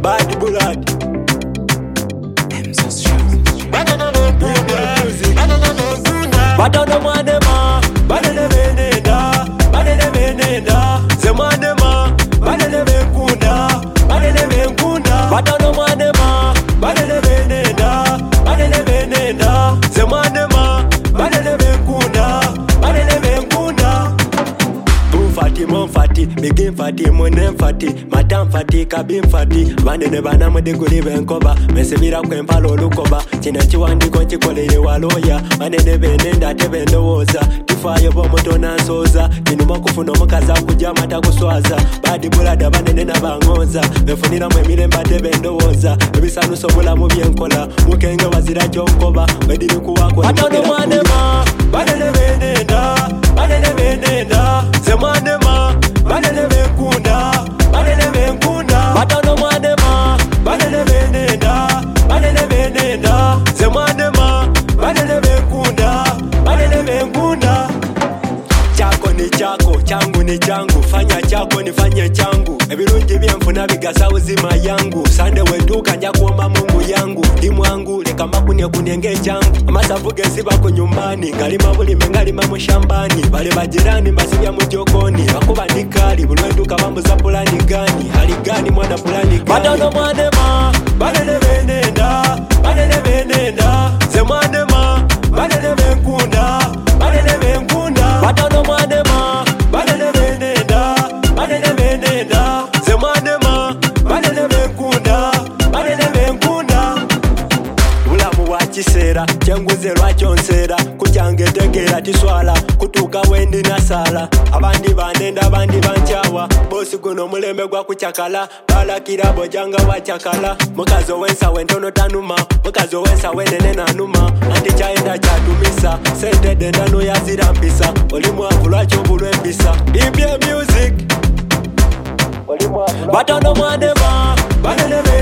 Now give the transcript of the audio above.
Bad blood. Batano manema, banene venenda, banene venenda. Zemanema, banene venkunda, banene venkunda. Batano manema, banene venenda, banene venenda. Zemanema, banene venkunda, banene venkunda. Fati mon fati, begin fati, monem fati, matam fati, kabin fati. Banene bana mudiguli benkoba, mesebira kwempalo lukoba. China chiwandi konchi kolele waloya. Banene benenda tebendo woza. Tifaye bomoto nansoza. Tinuma kufuna mukaza kujama takuswaza. Badi bulada banene na bangoza. Befunira mwemiremba tebendo woza. Ebisanu sobula mubyenkola. Mukenge wazira jonkoba. Wediri kuwako. Batano manema, banene benenda, banene benenda. Zemanema, banene venkunda, banene venkunda. Batano manema, banene venenda, banene venenda. Zemanema, banene venkunda, banene venkunda. Chako ni chako, changu ni changu. Fanya chako nifanye changu. Ebirungi byemfuna bigasa uzima yangu. Sande wetuka nja kuomba Mungu yangu. Dimwangu leka makunie kunenge changu. Amasavu gesiba ku nyumbani. Ngalima bulime ngalima mu shambani. Bale bajirani basibya mu jokoni. Bakuba ndikali bulwetuka bambuza pulani gani. Hali gani mwana pulani gani. Batano mwanema, banene venenda, banene venenda. Zemanema, banene venkunda, banene venkunda. Batano mwanema, banene venenda, banene venenda. Zemanema, banene venkunda, banene venkunda. Ulamu wa kisera, chenguze lwakyonsera. Kucyange tegera tiswala, kutuka wendi nasala. Abandi banenda, abandi banchawa. Bosi guno mulembe gwa kuchakala. Balakira bojanga wachakala. Mukazo wensa wentono tanuma, mukazo wensa wenene nanuma. Anti chaenda chatumisa, sente dendano yazirampisa. Olimwavu lwakyo bulwembisa. Ibye music. Batano mwanema, banene